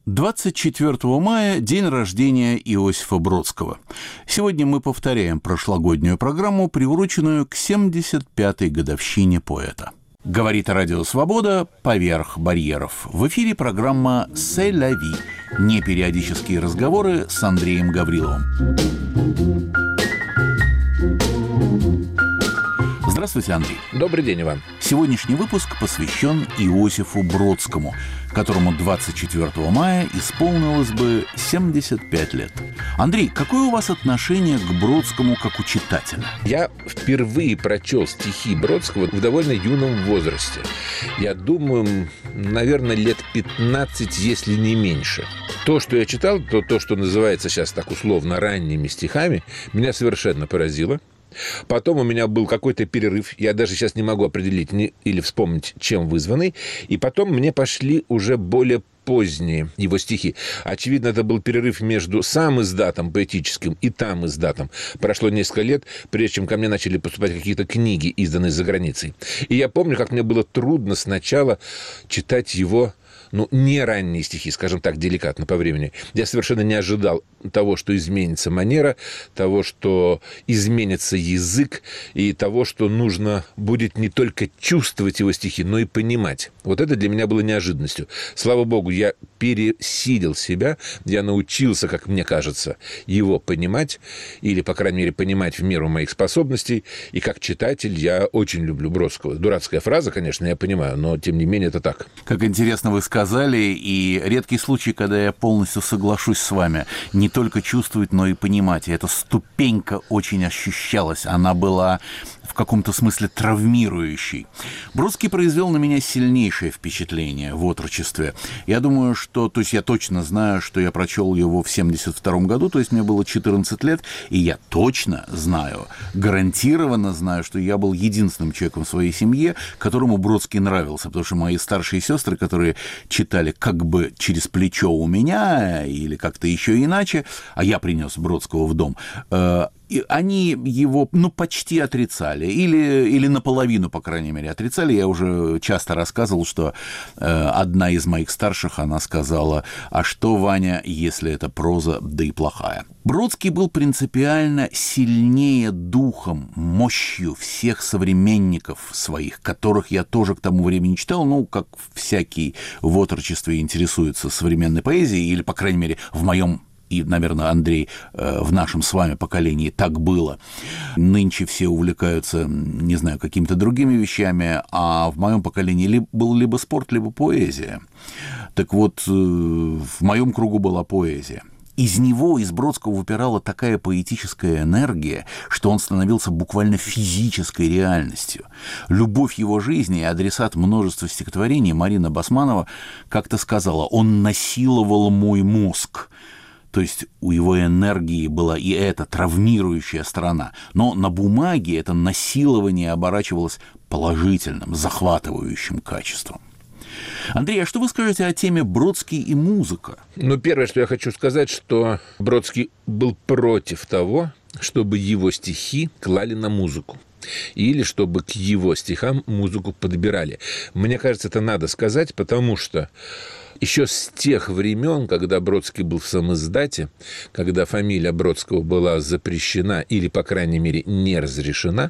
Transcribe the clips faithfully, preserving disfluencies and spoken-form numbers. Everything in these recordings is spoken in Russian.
двадцать четвёртого мая – день рождения Иосифа Бродского. Сегодня мы повторяем прошлогоднюю программу, приуроченную к семьдесят пятой годовщине поэта. Говорит Радио Свобода «Поверх барьеров». В эфире программа «C'est la vie» – непериодические разговоры с Андреем Гавриловым. Здравствуйте, Андрей. Добрый день, Иван. Сегодняшний выпуск посвящен Иосифу Бродскому, которому двадцать четвёртого мая исполнилось бы семьдесят пять лет. Андрей, какое у вас отношение к Бродскому как у читателя? Я впервые прочел стихи Бродского в довольно юном возрасте. Я думаю, наверное, лет пятнадцать, если не меньше. То, что я читал, то, то, что называется сейчас так условно ранними стихами, меня совершенно поразило. Потом у меня был какой-то перерыв, я даже сейчас не могу определить не, или вспомнить, чем вызванный. И потом мне пошли уже более поздние его стихи. Очевидно, это был перерыв между сам издатом поэтическим и там издатом. Прошло несколько лет, прежде чем ко мне начали поступать какие-то книги, изданные за границей. И я помню, как мне было трудно сначала читать его... Ну, не ранние стихи, скажем так, деликатно по времени. Я совершенно не ожидал того, что изменится манера, того, что изменится язык, и того, что нужно будет не только чувствовать его стихи, но и понимать. Вот это для меня было неожиданностью. Слава богу, я пересилил себя, я научился, как мне кажется, его понимать, или, по крайней мере, понимать в меру моих способностей, и как читатель я очень люблю Бродского. Дурацкая фраза, конечно, я понимаю, но, тем не менее, это так. Как интересно вы сказали, и редкий случай, когда я полностью соглашусь с вами, не только чувствовать, но и понимать. И эта ступенька очень ощущалась, она была в каком-то смысле травмирующей. Бродский произвел на меня сильнейшее впечатление в отрочестве. Я думаю, что, то есть я точно знаю, что я прочел его в семьдесят втором году, то есть мне было четырнадцать лет, и я точно знаю, гарантированно знаю, что я был единственным человеком в своей семье, которому Бродский нравился, потому что мои старшие сестры, которые читали как бы через плечо у меня или как-то еще иначе, а я принес Бродского в дом, э, и они его, ну, почти отрицали, или, или наполовину, по крайней мере, отрицали. Я уже часто рассказывал, что э, одна из моих старших, она сказала: «А что, Ваня, если это проза, да и плохая?» Бродский был принципиально сильнее духом, мощью всех современников своих, которых я тоже к тому времени читал, ну, как всякий в отрочестве интересуется современной поэзией, или, по крайней мере, в моем и, наверное, Андрей, в нашем с вами поколении так было. Нынче все увлекаются, не знаю, какими-то другими вещами, а в моем поколении был либо спорт, либо поэзия. Так вот, в моем кругу была поэзия. Из него, из Бродского, выпирала такая поэтическая энергия, что он становился буквально физической реальностью. Любовь его жизни и адресат множества стихотворений Марина Басманова как-то сказала: «Он насиловал мой мозг». То есть у его энергии была и эта травмирующая сторона. Но на бумаге это насилование оборачивалось положительным, захватывающим качеством. Андрей, а что вы скажете о теме Бродский и музыка? Ну, первое, что я хочу сказать, что Бродский был против того, чтобы его стихи клали на музыку. Или чтобы к его стихам музыку подбирали. Мне кажется, это надо сказать, потому что еще с тех времен, когда Бродский был в самиздате, когда фамилия Бродского была запрещена или, по крайней мере, не разрешена,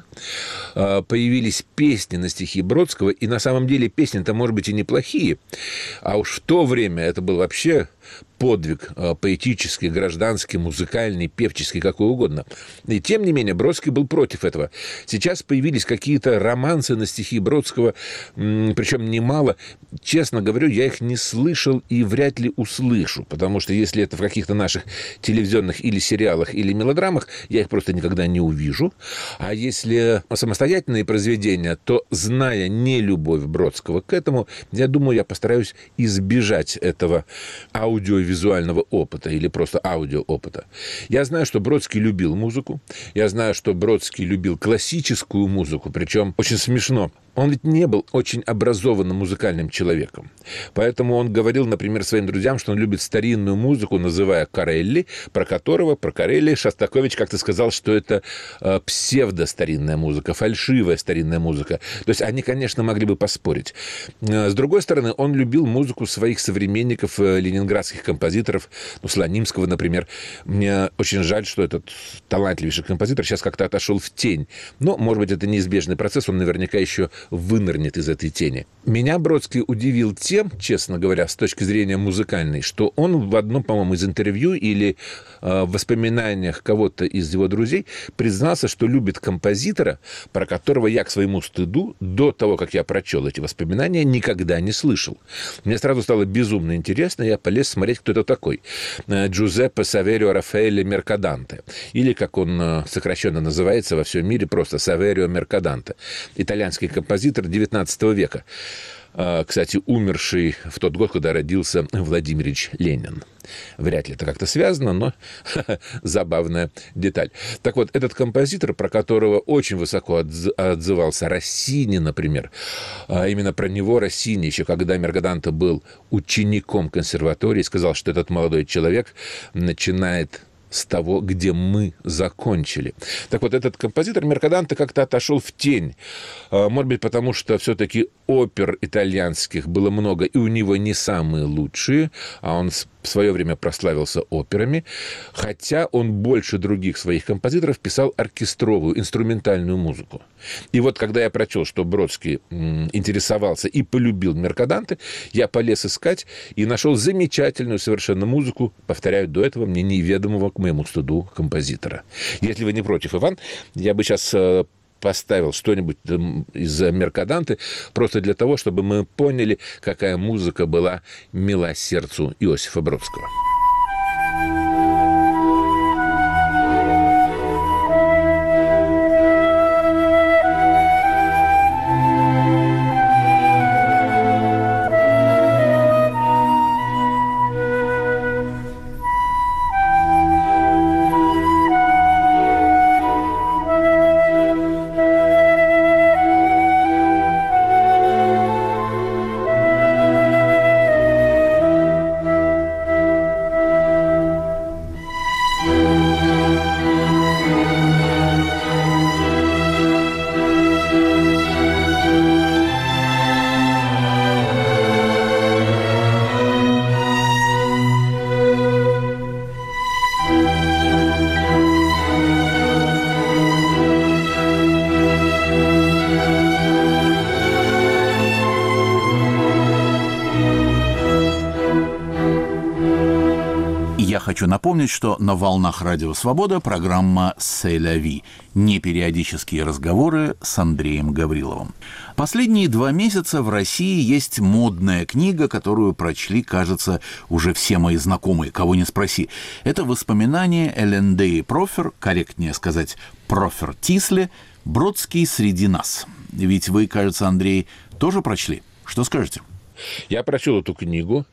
появились песни на стихи Бродского, и на самом деле песни-то, может быть, и неплохие, а уж в то время это был вообще подвиг поэтический, гражданский, музыкальный, певческий, какой угодно. И тем не менее Бродский был против этого. Сейчас появились какие-то романсы на стихи Бродского, причем немало. Честно говорю, я их не слышал и вряд ли услышу, потому что если это в каких-то наших телевизионных или сериалах, или мелодрамах, я их просто никогда не увижу. А если самостоятельные произведения, то, зная нелюбовь Бродского к этому, я думаю, я постараюсь избежать этого аудиовизуального опыта или просто аудиоопыта. Я знаю, что Бродский любил музыку, я знаю, что Бродский любил классическую музыку, причем очень смешно. Он ведь не был очень образованным музыкальным человеком. Поэтому он говорил говорил, например, своим друзьям, что он любит старинную музыку, называя Корелли, про которого, про Корелли, Шостакович как-то сказал, что это э, псевдо-старинная музыка, фальшивая старинная музыка. То есть они, конечно, могли бы поспорить. С другой стороны, он любил музыку своих современников, ленинградских композиторов, ну, Слонимского, например. Мне очень жаль, что этот талантливейший композитор сейчас как-то отошел в тень. Но, может быть, это неизбежный процесс, он наверняка еще вынырнет из этой тени. Меня Бродский удивил тем, честно говоря, с точки зрения музыкальной, что он в одном, по-моему, из интервью или э, в воспоминаниях кого-то из его друзей признался, что любит композитора, про которого я, к своему стыду, до того, как я прочел эти воспоминания, никогда не слышал. Мне сразу стало безумно интересно, я полез смотреть, кто это такой. Джузеппе Саверио Рафаэле Меркаданте. Или, как он сокращенно называется во всем мире, просто Саверио Меркаданте. Итальянский композитор девятнадцатого века. Кстати, умерший в тот год, когда родился Владимир Ильич Ленин. Вряд ли это как-то связано, но забавная деталь. Так вот, этот композитор, про которого очень высоко отзывался Россини, например, именно про него Россини, еще когда Меркаданте был учеником консерватории, сказал, что этот молодой человек начинает с того, где мы закончили. Так вот, этот композитор Меркаданте как-то отошел в тень. Может быть, потому что все-таки опер итальянских было много, и у него не самые лучшие, а он в свое время прославился операми, хотя он больше других своих композиторов писал оркестровую, инструментальную музыку. И вот, когда я прочел, что Бродский интересовался и полюбил Меркаданте, я полез искать и нашел замечательную совершенно музыку, повторяю, до этого мне неведомого, к моему стыду, композитора. Если вы не против, Иван, я бы сейчас поставил что-нибудь из Меркаданте просто для того, чтобы мы поняли, какая музыка была мила сердцу Иосифа Бродского. Хочу напомнить, что на волнах Радио Свобода программа «C'est la vie» – непериодические разговоры с Андреем Гавриловым. Последние два месяца в России есть модная книга, которую прочли, кажется, уже все мои знакомые, кого не спроси. Это воспоминания Элендеи Профер, корректнее сказать, Профер Тисле, «Бродский среди нас». Ведь вы, кажется, Андрей, тоже прочли. Что скажете? Я прочел эту книгу.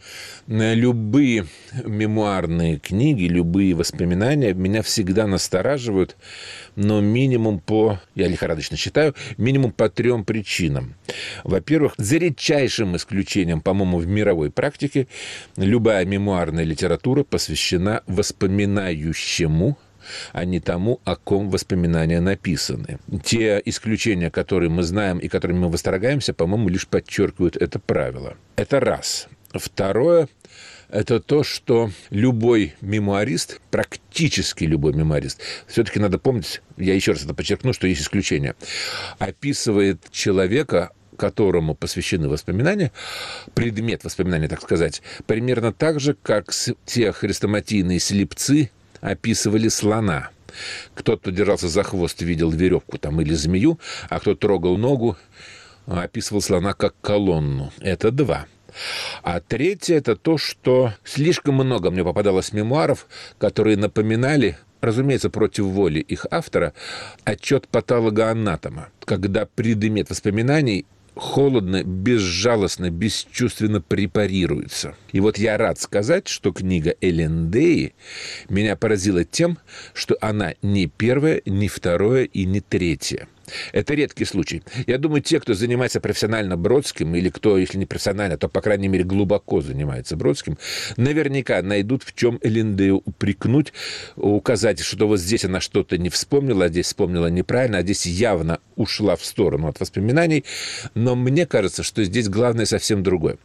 Любые мемуарные книги, любые воспоминания меня всегда настораживают, но минимум по, я лихорадочно считаю, минимум по трем причинам. Во-первых, за редчайшим исключением, по-моему, в мировой практике, любая мемуарная литература посвящена воспоминающему, а не тому, о ком воспоминания написаны. Те исключения, которые мы знаем и которыми мы восторгаемся, по-моему, лишь подчеркивают это правило. Это раз. Второе – это то, что любой мемуарист, практически любой мемуарист, все-таки надо помнить, я еще раз это подчеркну, что есть исключения, описывает человека, которому посвящены воспоминания, предмет воспоминания, так сказать, примерно так же, как те хрестоматийные слепцы описывали слона. Кто-то держался за хвост, видел веревку там или змею, а кто трогал ногу, описывал слона как колонну. Это два. А третье – это то, что слишком много мне попадалось мемуаров, которые напоминали, разумеется, против воли их автора, отчет патологоанатома, когда предмет воспоминаний холодно, безжалостно, бесчувственно препарируется. И вот я рад сказать, что книга Элендеи меня поразила тем, что она не первая, не второе и не третье. Это редкий случай. Я думаю, те, кто занимается профессионально Бродским, или кто, если не профессионально, то, по крайней мере, глубоко занимается Бродским, наверняка найдут, в чем Элендею упрекнуть, указать, что вот здесь она что-то не вспомнила, а здесь вспомнила неправильно, а здесь явно ушла в сторону от воспоминаний. Но мне кажется, что здесь главное совсем другое.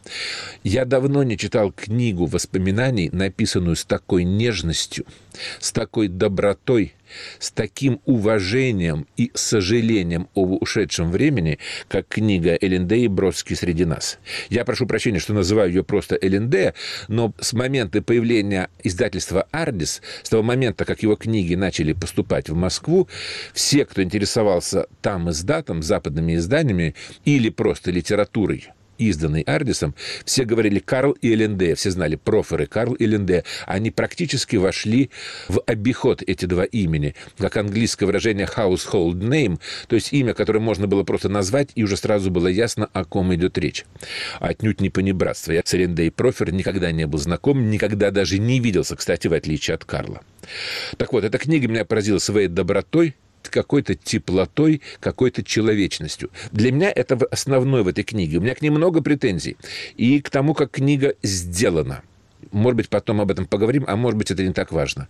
Я давно не читал книгу воспоминаний, написанную с такой нежностью, с такой добротой, с таким уважением и сожалением об ушедшем времени, как книга Элендеи «Бродский среди нас». Я прошу прощения, что называю ее просто Элендея, но с момента появления издательства «Ардис», с того момента, как его книги начали поступать в Москву, все, кто интересовался там издатом, западными изданиями или просто литературой, изданный Ардисом, все говорили Карл и Элендея, все знали Профер и Карл и Элендея. Они практически вошли в обиход, эти два имени, как английское выражение household name, то есть имя, которое можно было просто назвать, и уже сразу было ясно, о ком идет речь. Отнюдь не понебратство. Я с Элендеей Профер никогда не был знаком, никогда даже не виделся, кстати, в отличие от Карла. Так вот, эта книга меня поразила своей добротой, какой-то теплотой, какой-то человечностью. Для меня это основное в этой книге. У меня к ней много претензий. И к тому, как книга сделана. Может быть, потом об этом поговорим, а может быть, это не так важно.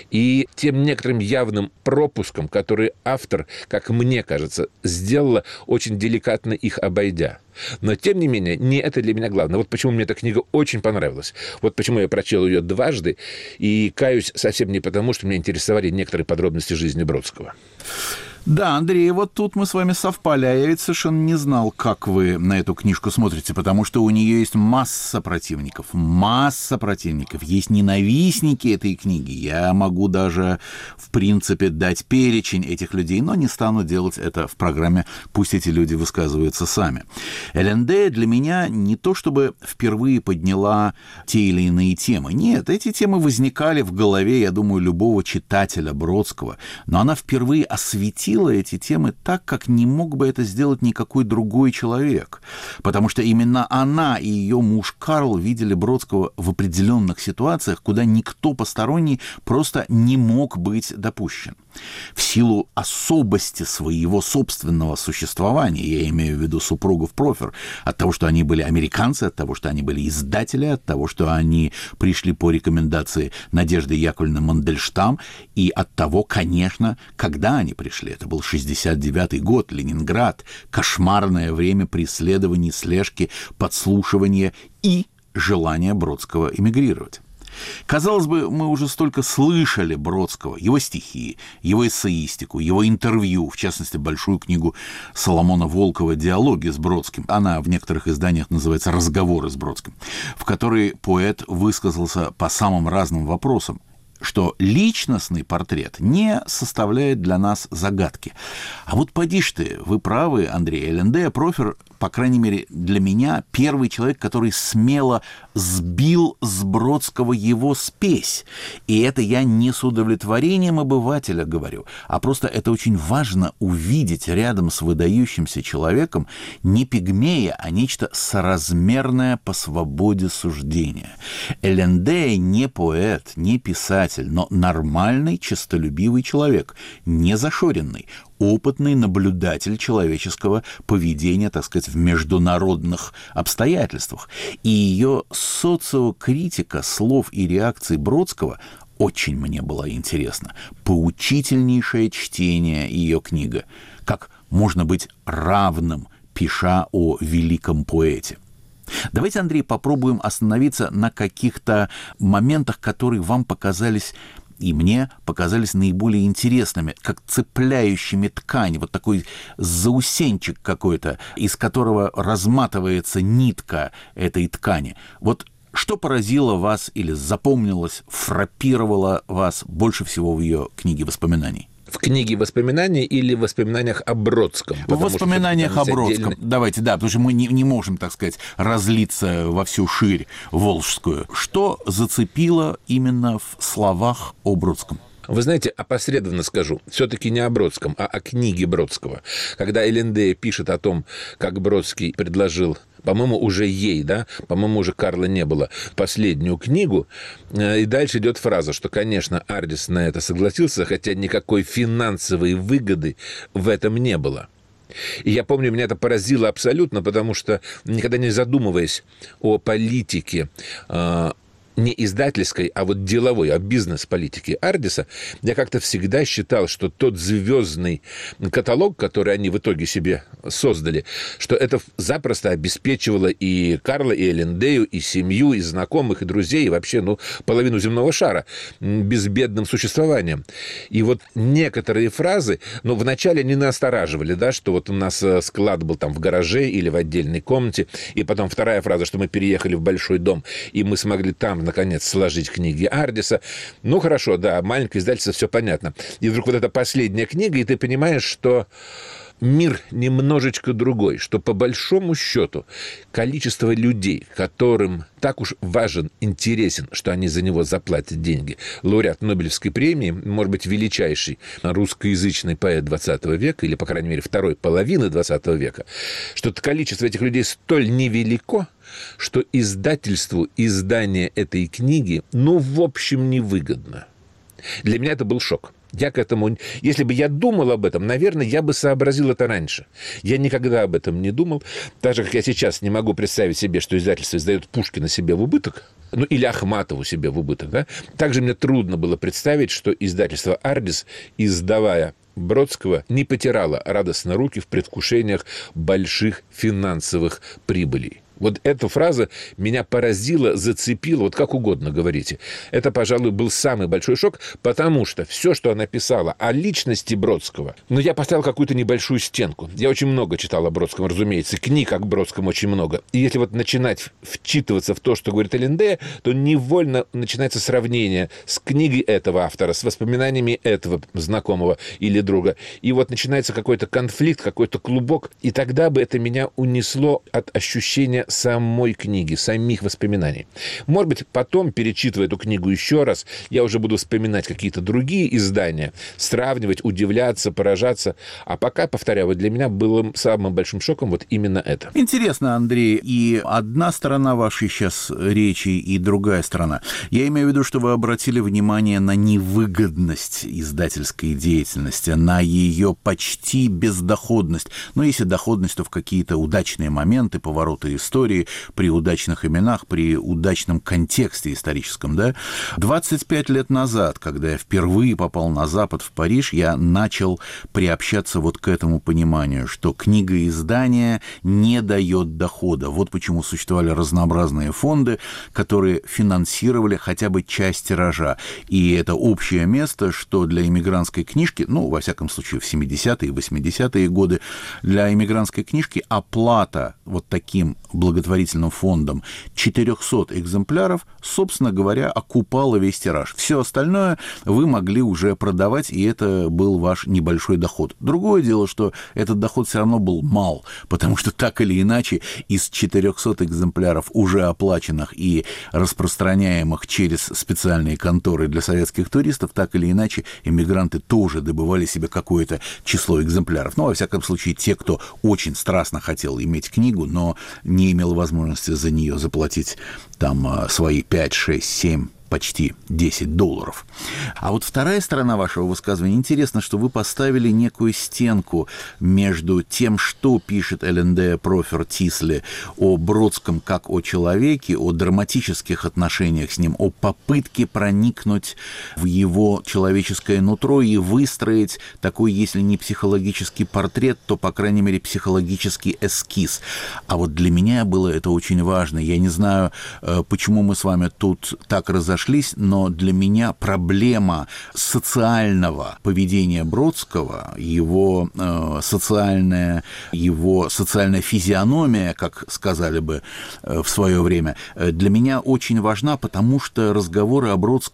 И тем некоторым явным пропуском, который автор, как мне кажется, сделала, очень деликатно их обойдя. Но, тем не менее, не это для меня главное. Вот почему мне эта книга очень понравилась. Вот почему я прочел ее дважды. И каюсь совсем не потому, что меня интересовали некоторые подробности жизни Бродского. Да, Андрей, вот тут мы с вами совпали, а я ведь совершенно не знал, как вы на эту книжку смотрите, потому что у нее есть масса противников, масса противников, есть ненавистники этой книги. Я могу даже, в принципе, дать перечень этих людей, но не стану делать это в программе, пусть эти люди высказываются сами. Элендея для меня не то чтобы впервые подняла те или иные темы. Нет, эти темы возникали в голове, я думаю, любого читателя Бродского, но она впервые осветила эти темы так, как не мог бы это сделать никакой другой человек. Потому что именно она и ее муж Карл видели Бродского в определенных ситуациях, куда никто посторонний просто не мог быть допущен. В силу особости своего собственного существования, я имею в виду супругов Профер, от того, что они были американцы, от того, что они были издатели, от того, что они пришли по рекомендации Надежды Яковлевны Мандельштам, и от того, конечно, когда они пришли. Это был шестьдесят девятый год, Ленинград, кошмарное время преследований, слежки, подслушивания и желания Бродского эмигрировать. Казалось бы, мы уже столько слышали Бродского, его стихи, его эссеистику, его интервью, в частности, большую книгу Соломона Волкова «Диалоги с Бродским». Она в некоторых изданиях называется «Разговоры с Бродским», в которой поэт высказался по самым разным вопросам, что личностный портрет не составляет для нас загадки. А вот поди ж ты, вы правы, Андрей, Элендея Профер, по крайней мере, для меня первый человек, который смело сбил с Бродского его спесь. И это я не с удовлетворением обывателя говорю, а просто это очень важно увидеть рядом с выдающимся человеком не пигмея, а нечто соразмерное по свободе суждения. Элендея не поэт, не писатель, но нормальный, честолюбивый человек, не зашоренный, опытный наблюдатель человеческого поведения, так сказать, в международных обстоятельствах. И ее социокритика слов и реакций Бродского очень мне была интересна. Поучительнейшее чтение ее книга. Как можно быть равным, пиша о великом поэте. Давайте, Андрей, попробуем остановиться на каких-то моментах, которые вам показались и мне показались наиболее интересными, как цепляющими ткань, вот такой заусенчик какой-то, из которого разматывается нитка этой ткани. Вот что поразило вас или запомнилось, фраппировало вас больше всего в ее книге воспоминаний? В книге воспоминаний или в воспоминаниях о Бродском? В воспоминаниях о Бродском. Отдельно... Давайте, да, потому что мы не, не можем, так сказать, разлиться во всю ширь волжскую. Что зацепило именно в словах о Бродском? Вы знаете, опосредованно скажу, все-таки не о Бродском, а о книге Бродского. Когда Элендея пишет о том, как Бродский предложил по-моему, уже ей, да, по-моему, уже Карла не было, последнюю книгу. И дальше идет фраза, что, конечно, Ардис на это согласился, хотя никакой финансовой выгоды в этом не было. И я помню, меня это поразило абсолютно, потому что, никогда не задумываясь о политике, не издательской, а вот деловой, а бизнес-политики Ардиса, я как-то всегда считал, что тот звездный каталог, который они в итоге себе создали, что это запросто обеспечивало и Карла, и Эллендею, и семью, и знакомых, и друзей, и вообще, ну, половину земного шара безбедным существованием. И вот некоторые фразы, ну, вначале не настораживали, да, что вот у нас склад был там в гараже или в отдельной комнате, и потом вторая фраза, что мы переехали в большой дом, и мы смогли там наконец, сложить книги Ардиса. Ну, хорошо, да, маленькое издательство, все понятно. И вдруг вот эта последняя книга, и ты понимаешь, что мир немножечко другой, что по большому счету количество людей, которым так уж важен, интересен, что они за него заплатят деньги. Лауреат Нобелевской премии, может быть, величайший русскоязычный поэт двадцатого века, или, по крайней мере, второй половины двадцатого века, что количество этих людей столь невелико, что издательству издание этой книги, ну, в общем, невыгодно. Для меня это был шок. Я к этому... Если бы я думал об этом, наверное, я бы сообразил это раньше. Я никогда об этом не думал. Так же, как я сейчас не могу представить себе, что издательство издает Пушкина себе в убыток, ну, или Ахматову себе в убыток, да? Также мне трудно было представить, что издательство «Ардис», издавая Бродского, не потирало радостно руки в предвкушениях больших финансовых прибылей. Вот эта фраза меня поразила, зацепила, вот как угодно говорите. Это, пожалуй, был самый большой шок, потому что все, что она писала о личности Бродского, ну, я поставил какую-то небольшую стенку. Я очень много читал о Бродском, разумеется, книг о Бродском очень много. И если вот начинать вчитываться в то, что говорит Эллендея, то невольно начинается сравнение с книгой этого автора, с воспоминаниями этого знакомого или друга. И вот начинается какой-то конфликт, какой-то клубок, и тогда бы это меня унесло от ощущения самой книги, самих воспоминаний. Может быть, потом, перечитывая эту книгу еще раз, я уже буду вспоминать какие-то другие издания, сравнивать, удивляться, поражаться. А пока, повторяю, вот для меня было самым большим шоком вот именно это. Интересно, Андрей, и одна сторона вашей сейчас речи, и другая сторона. Я имею в виду, что вы обратили внимание на невыгодность издательской деятельности, на ее почти бездоходность. Но если доходность, то в какие-то удачные моменты, повороты истории, при удачных именах, при удачном контексте историческом, да? двадцать пять лет назад, когда я впервые попал на Запад, в Париж, я начал приобщаться вот к этому пониманию, что книгоиздание не дает дохода. Вот почему существовали разнообразные фонды, которые финансировали хотя бы часть тиража. И это общее место, что для иммигрантской книжки, ну, во всяком случае, в семидесятые и восьмидесятые годы, для иммигрантской книжки оплата вот таким благотворительным фондом четырехсот экземпляров, собственно говоря, окупало весь тираж. Все остальное вы могли уже продавать, и это был ваш небольшой доход. Другое дело, что этот доход все равно был мал, потому что так или иначе из четырехсот экземпляров, уже оплаченных и распространяемых через специальные конторы для советских туристов, так или иначе иммигранты тоже добывали себе какое-то число экземпляров. Ну, во всяком случае, те, кто очень страстно хотел иметь книгу, но не имел возможности за нее заплатить там свои пять, шесть, семь, почти десять долларов. А вот вторая сторона вашего высказывания. Интересно, что вы поставили некую стенку между тем, что пишет Эллендея Профер Тисли о Бродском как о человеке, о драматических отношениях с ним, о попытке проникнуть в его человеческое нутро и выстроить такой, если не психологический портрет, то, по крайней мере, психологический эскиз. А вот для меня было это очень важно. Я не знаю, почему мы с вами тут так разошлись, но для меня проблема социального поведения Бродского, его э, социальная, его социальная физиономия, как сказали бы э, в свое время, э, для меня очень важна, потому что разговоры о Бродском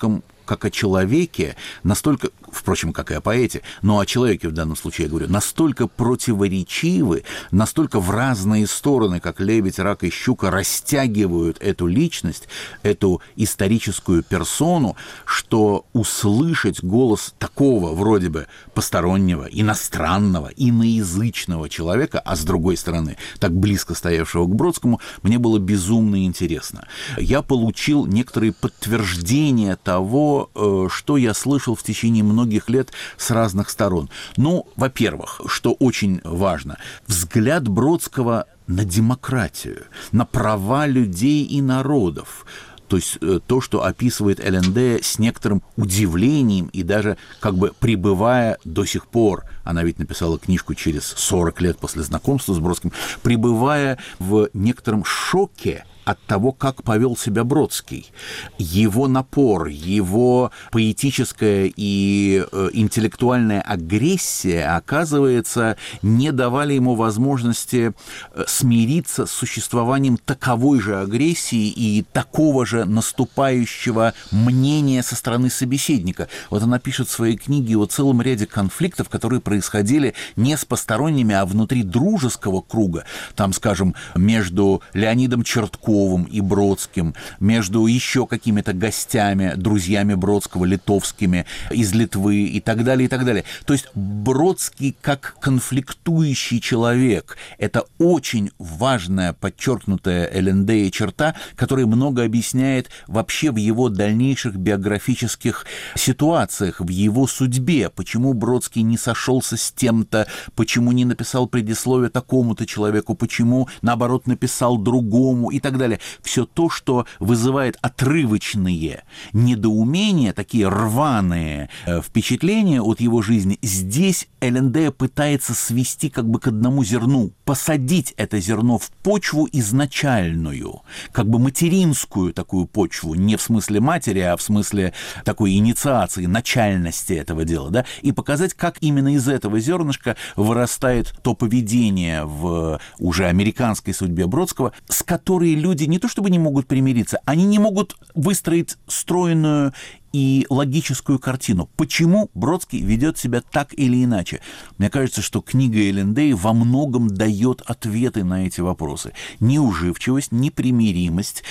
как о человеке, настолько, впрочем, как и о поэте, но о человеке в данном случае я говорю, настолько противоречивы, настолько в разные стороны, как лебедь, рак и щука, растягивают эту личность, эту историческую персону, что услышать голос такого вроде бы постороннего, иностранного, иноязычного человека, а с другой стороны, так близко стоявшего к Бродскому, мне было безумно интересно. Я получил некоторые подтверждения того, что я слышал в течение многих лет с разных сторон. Ну, во-первых, что очень важно, взгляд Бродского на демократию, на права людей и народов. То есть то, что описывает эл эн дэ с некоторым удивлением и даже как бы пребывая до сих пор, она ведь написала книжку через сорок лет после знакомства с Бродским, пребывая в некотором шоке от того, как повел себя Бродский. Его напор, его поэтическая и э, интеллектуальная агрессия, оказывается, не давали ему возможности смириться с существованием таковой же агрессии и такого же наступающего мнения со стороны собеседника. Вот она пишет в своей книге о целом ряде конфликтов, которые происходили не с посторонними, а внутри дружеского круга. Там, скажем, между Леонидом Чертковым и Бродским, между еще какими-то гостями, друзьями Бродского, литовскими, из Литвы и так далее, и так далее. То есть Бродский как конфликтующий человек – это очень важная, подчеркнутая эл эн дэ черта, которая много объясняет вообще в его дальнейших биографических ситуациях, в его судьбе, почему Бродский не сошелся с тем-то, почему не написал предисловие такому-то человеку, почему, наоборот, написал другому и так далее. Все то, что вызывает отрывочные недоумения, такие рваные впечатления от его жизни, здесь эл эн дэ пытается свести как бы к одному зерну, посадить это зерно в почву изначальную, как бы материнскую такую почву, не в смысле матери, а в смысле такой инициации, начальности этого дела, да, и показать, как именно из этого зернышка вырастает то поведение в уже американской судьбе Бродского, с которой люди не то чтобы не могут примириться, они не могут выстроить стройную и логическую картину. Почему Бродский ведет себя так или иначе? Мне кажется, что книга эл эн дэ во многом дает ответы на эти вопросы. Неуживчивость, непримиримость,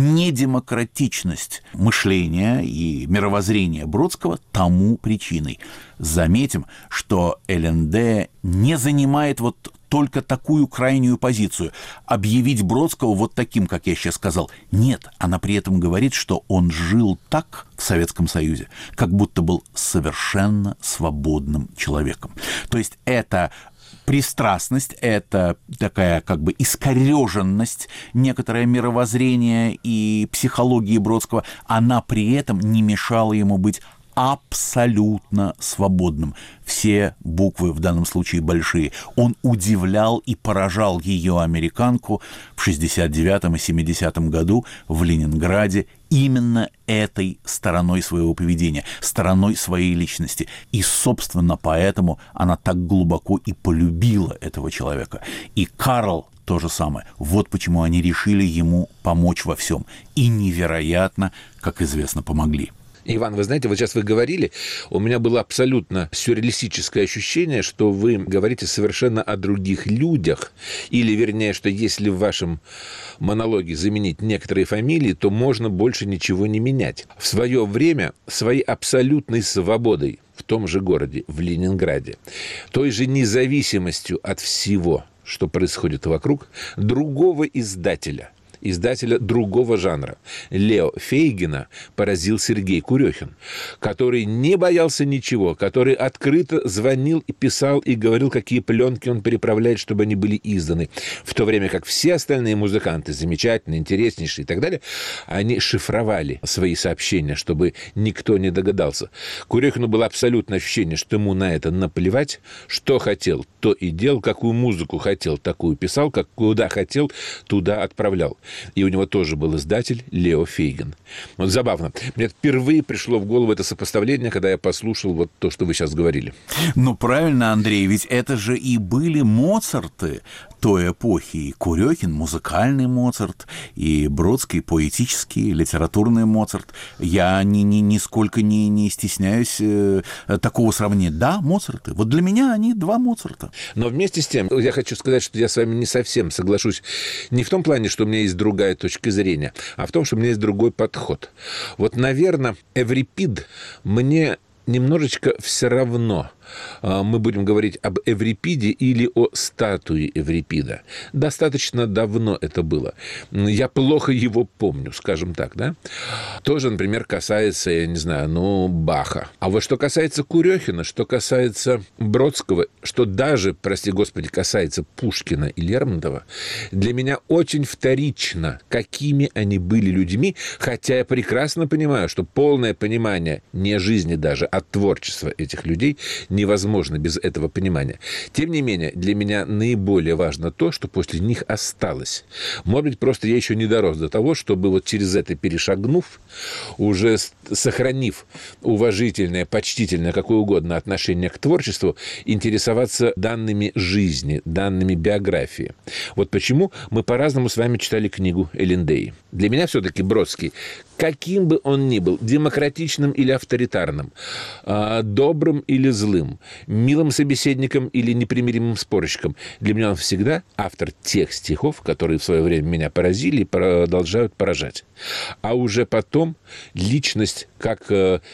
недемократичность мышления и мировоззрения Бродского тому причиной. Заметим, что эл эн дэ не занимает вот только такую крайнюю позицию. Объявить Бродского вот таким, как я сейчас сказал. Нет, она при этом говорит, что он жил так в Советском Союзе, как будто был совершенно свободным человеком. То есть это пристрастность, это такая как бы искореженность, некоторое мировоззрение и психологии Бродского, она при этом не мешала ему быть абсолютно свободным. Все буквы в данном случае большие. Он удивлял и поражал ее, американку, в шестьдесят девятом и семидесятом году в Ленинграде именно этой стороной своего поведения, стороной своей личности. И, собственно, поэтому она так глубоко и полюбила этого человека. И Карл то же самое. Вот почему они решили ему помочь во всем. И невероятно, как известно, помогли. Иван, вы знаете, вот сейчас вы говорили, у меня было абсолютно сюрреалистическое ощущение, что вы говорите совершенно о других людях, или, вернее, что если в вашем монологе заменить некоторые фамилии, то можно больше ничего не менять. В свое время своей абсолютной свободой в том же городе, в Ленинграде, той же независимостью от всего, что происходит вокруг, другого издателя, издателя другого жанра, Лео Фейгина, поразил Сергей Курехин, который не боялся ничего, который открыто звонил и писал и говорил, какие пленки он переправляет, чтобы они были изданы. В то время как все остальные музыканты, замечательные, интереснейшие и так далее, они шифровали свои сообщения, чтобы никто не догадался. Курехину было абсолютное ощущение, что ему на это наплевать, что хотел, то и делал, какую музыку хотел, такую писал, как куда хотел, туда отправлял. И у него тоже был издатель Лео Фейгин. Вот забавно. Мне впервые пришло в голову это сопоставление, когда я послушал вот то, что вы сейчас говорили. Ну, правильно, Андрей, ведь это же и были Моцарты, той эпохи. И Курехин — музыкальный Моцарт, и Бродский — поэтический, литературный Моцарт. Я ни, ни, нисколько не, не стесняюсь э, такого сравнения. Да, Моцарты. Вот для меня они два Моцарта. Но вместе с тем, я хочу сказать, что я с вами не совсем соглашусь. Не в том плане, что у меня есть другая точка зрения, а в том, что у меня есть другой подход. Вот, наверное, Эврипид мне немножечко все равно, мы будем говорить об Эврипиде или о статуе Эврипида. Достаточно давно это было. Я плохо его помню, скажем так, да? Тоже, например, касается, я не знаю, ну, Баха. А вот что касается Курехина, что касается Бродского, что даже, прости господи, касается Пушкина и Лермонтова, для меня очень вторично, какими они были людьми, хотя я прекрасно понимаю, что полное понимание не жизни даже, а творчества этих людей невозможно без этого понимания. Тем не менее, для меня наиболее важно то, что после них осталось. Может быть, просто я еще не дорос до того, чтобы вот через это перешагнув, уже сохранив уважительное, почтительное, какое угодно отношение к творчеству, интересоваться данными жизни, данными биографии. Вот почему мы по-разному с вами читали книгу Эллен Дэй. Для меня все-таки Бродский, каким бы он ни был, демократичным или авторитарным, добрым или злым, милым собеседником или непримиримым спорщиком, для меня он всегда автор тех стихов, которые в свое время меня поразили и продолжают поражать. А уже потом личность, как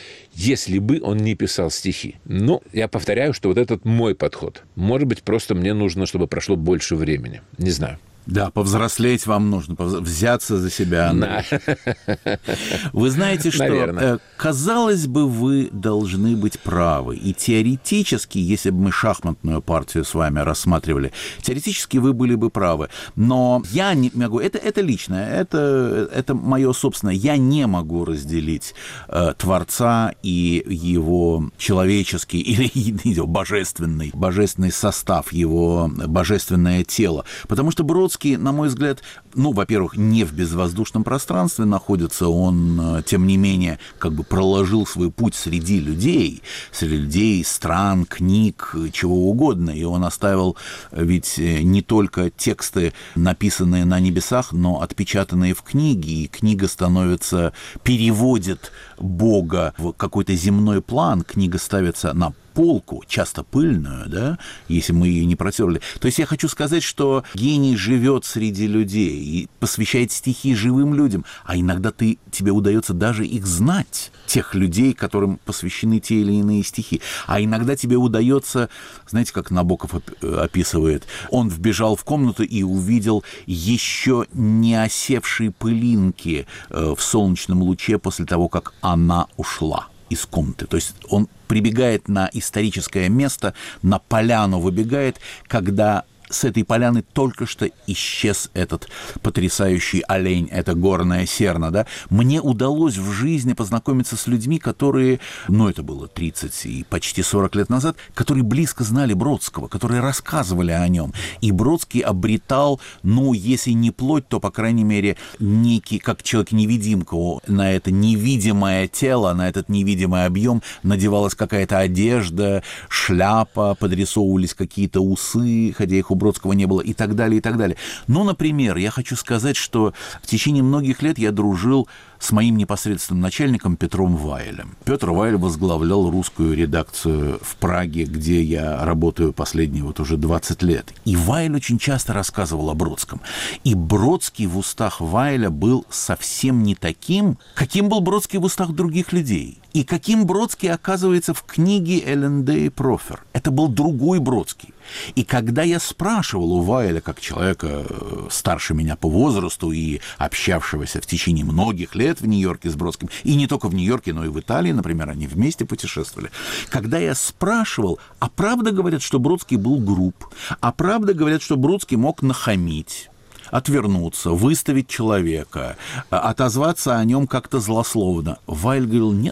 если бы он не писал стихи. Ну, я повторяю, что вот этот мой подход. Может быть, просто мне нужно, чтобы прошло больше времени. Не знаю. Да, повзрослеть вам нужно, взяться за себя, Андрей. Да. Вы знаете, что, Наверное. казалось бы, вы должны быть правы. И теоретически, если бы мы шахматную партию с вами рассматривали, теоретически вы были бы правы. Но я не могу, это, это личное, это, это мое собственное. Я не могу разделить э, Творца и его человеческий или его божественный, божественный состав, его божественное тело. Потому что Бродский, на мой взгляд, ну, во-первых, не в безвоздушном пространстве находится, он, тем не менее, как бы проложил свой путь среди людей, среди людей, стран, книг, чего угодно, и он оставил ведь не только тексты, написанные на небесах, но отпечатанные в книге, и книга становится, переводит Бога в какой-то земной план, книга ставится на полку, часто пыльную, да, если мы ее не протерли. То есть я хочу сказать, что гений живет среди людей и посвящает стихи живым людям, а иногда ты, тебе удается даже их знать, тех людей, которым посвящены те или иные стихи. А иногда тебе удается, знаете, как Набоков описывает, он вбежал в комнату и увидел еще не осевшие пылинки в солнечном луче после того, как она ушла из комнаты. То есть он прибегает на историческое место, на поляну выбегает, когда с этой поляны только что исчез этот потрясающий олень, эта горная серна, да. Мне удалось в жизни познакомиться с людьми, которые, ну, это было тридцать и почти сорок лет назад, которые близко знали Бродского, которые рассказывали о нем. И Бродский обретал, ну, если не плоть, то, по крайней мере, некий, как человек-невидимка, на это невидимое тело, на этот невидимый объем надевалась какая-то одежда, шляпа, подрисовывались какие-то усы, хотя их у Бродского не было, и так далее, и так далее. Ну, например, я хочу сказать, что в течение многих лет я дружил с моим непосредственным начальником Петром Вайлем. Петр Вайль возглавлял русскую редакцию в Праге, где я работаю последние вот уже двадцать лет. И Вайль очень часто рассказывал о Бродском. И Бродский в устах Вайля был совсем не таким, каким был Бродский в устах других людей. И каким Бродский оказывается в книге Эллен Дэй «Профер». Это был другой Бродский. И когда я спрашивал у Вайля, как человека старше меня по возрасту и общавшегося в течение многих лет в Нью-Йорке с Бродским, и не только в Нью-Йорке, но и в Италии, например, они вместе путешествовали, когда я спрашивал, а правда говорят, что Бродский был груб, а правда говорят, что Бродский мог нахамить, отвернуться, выставить человека, отозваться о нем как-то злословно. Вайль говорил, нет,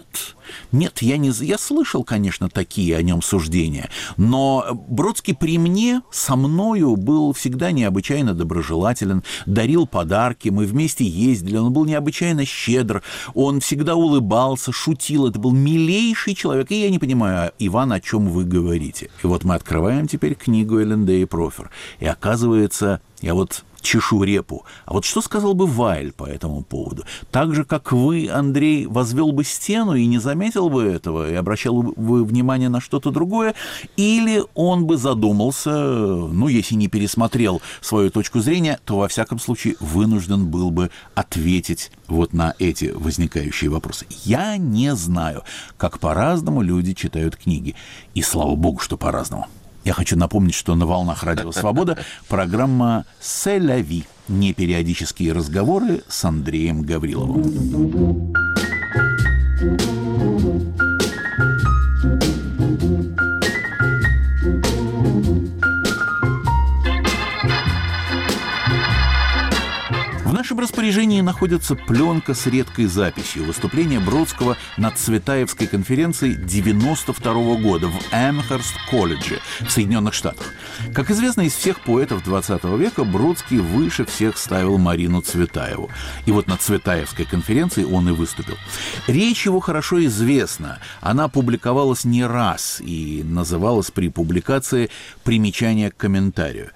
Нет, я, не, я слышал, конечно, такие о нем суждения, но Бродский при мне, со мною, был всегда необычайно доброжелателен, дарил подарки, мы вместе ездили, он был необычайно щедр, он всегда улыбался, шутил, это был милейший человек, и я не понимаю, Иван, о чем вы говорите. И вот мы открываем теперь книгу Элен Дей Профер, и оказывается, я вот чешу репу. А вот что сказал бы Вайль по этому поводу? Так же, как вы, Андрей, возвел бы стену и не заметил бы этого, и обращал бы внимание на что-то другое, или он бы задумался, ну, если не пересмотрел свою точку зрения, то, во всяком случае, вынужден был бы ответить вот на эти возникающие вопросы. Я не знаю, как по-разному люди читают книги. И слава богу, что по-разному. Я хочу напомнить, что на «Волнах Радио Свобода» программа «C'est la vie» – непериодические разговоры с Андреем Гавриловым. В нашем распоряжении находится пленка с редкой записью выступления Бродского на Цветаевской конференции девяносто второго года в Эмхерст-колледже в Соединенных Штатах. Как известно, из всех поэтов двадцатого века Бродский выше всех ставил Марину Цветаеву. И вот на Цветаевской конференции он и выступил. Речь его хорошо известна. Она публиковалась не раз и называлась при публикации «Примечание к комментарию».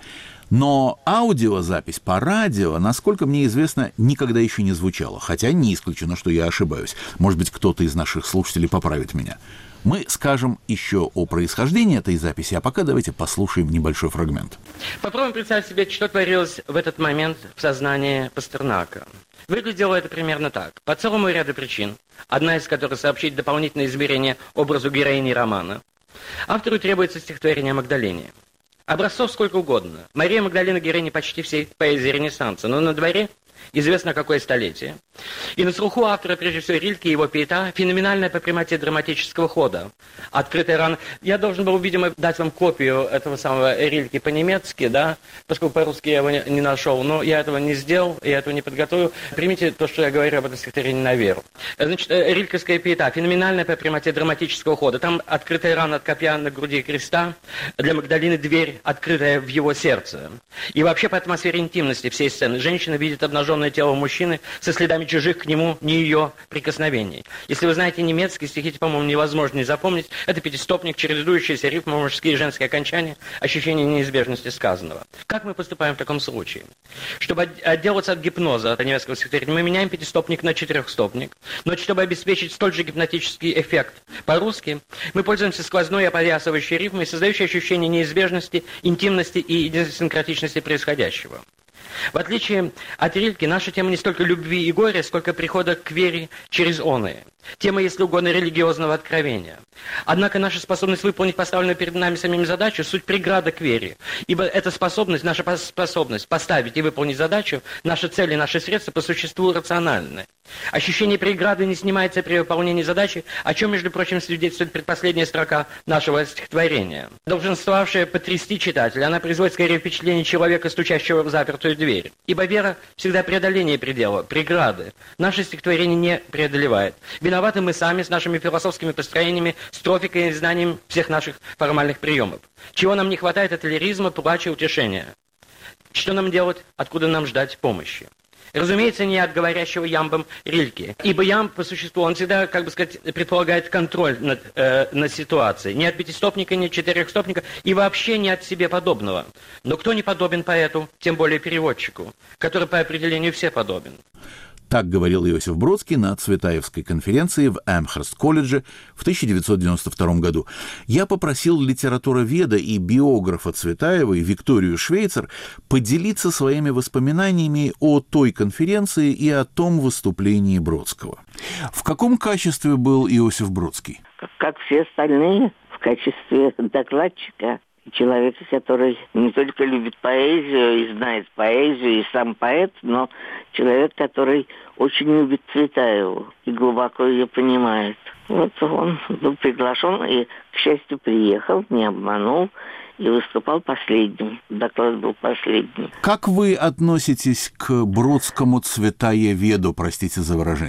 Но аудиозапись по радио, насколько мне известно, никогда еще не звучала. Хотя не исключено, что я ошибаюсь. Может быть, кто-то из наших слушателей поправит меня. Мы скажем еще о происхождении этой записи, а пока давайте послушаем небольшой фрагмент. Попробуем представить себе, что творилось в этот момент в сознании Пастернака. Выглядело это примерно так. По целому ряду причин, одна из которых сообщить дополнительное измерение образу героини романа, автору требуется стихотворение о Магдалене. Образцов сколько угодно. Мария Магдалина героиня почти всей поэзии Ренессанса, но на дворе известно какое столетие. И на слуху автора, прежде всего, Рильке и его пиета, феноменальная по прямоте драматического хода. Открытая рана. Я должен был, видимо, дать вам копию этого самого Рильке по-немецки, да, поскольку по-русски я его не, не нашел, но я этого не сделал, я этого не подготовил. Примите то, что я говорю об этом стихотворении на веру. Значит, рильковская пиета, феноменальная по прямоте драматического хода. Там открытая рана от копья на груди креста, для Магдалины дверь, открытая в его сердце. И вообще по атмосфере интимности всей сцены. Женщина видит обнаженное тело мужчины со следами чужих к нему, не ее прикосновений. Если вы знаете немецкий, стихи, по-моему, невозможно не запомнить. Это пятистопник, чередующиеся рифмы, мужские и женские окончания, ощущение неизбежности сказанного. Как мы поступаем в таком случае? Чтобы отделаться от гипноза, от немецкого стихотворения, мы меняем пятистопник на четырехстопник. Но чтобы обеспечить столь же гипнотический эффект по-русски, мы пользуемся сквозной опоясывающей рифмой, создающей ощущение неизбежности, интимности и идиосинкратичности происходящего. В отличие от Рильки, наша тема не столько любви и горя, сколько прихода к вере через оное. Тема, если угодно, религиозного откровения. Однако наша способность выполнить поставленную перед нами самими задачу – суть преграда к вере. Ибо эта способность, наша способность поставить и выполнить задачу, наши цели, наши средства по существу рациональны. Ощущение преграды не снимается при выполнении задачи, о чем, между прочим, свидетельствует предпоследняя строка нашего стихотворения. Долженствовавшая потрясти читателя, она производит скорее впечатление человека, стучащего в запертую дверь. Ибо вера всегда преодоление предела, преграды. Наше стихотворение не преодолевает. Виноваты мы сами с нашими философскими построениями, строфикой и знанием всех наших формальных приемов. Чего нам не хватает, это лиризма, плача, утешения. Что нам делать, откуда нам ждать помощи? Разумеется, не от говорящего ямбом Рильки. Ибо ямб, по существу, он всегда, как бы сказать, предполагает контроль над, э, над ситуацией. Не от пятистопника, не от четырехстопника, и вообще не от себе подобного. Но кто не подобен поэту, тем более переводчику, который по определению все подобен. Так говорил Иосиф Бродский на Цветаевской конференции в Эмхерст-колледже в тысяча девятьсот девяносто втором году. Я попросил литературоведа и биографа Цветаевой Викторию Швейцер поделиться своими воспоминаниями о той конференции и о том выступлении Бродского. В каком качестве был Иосиф Бродский? Как все остальные, в качестве докладчика. Человека, который не только любит поэзию и знает поэзию, и сам поэт, но человек, который очень любит Цветаеву и глубоко ее понимает. Вот он был приглашен и, к счастью, приехал, не обманул, и выступал последним. Доклад был последним. Как вы относитесь к бродскому цветаеведу, простите за выражение?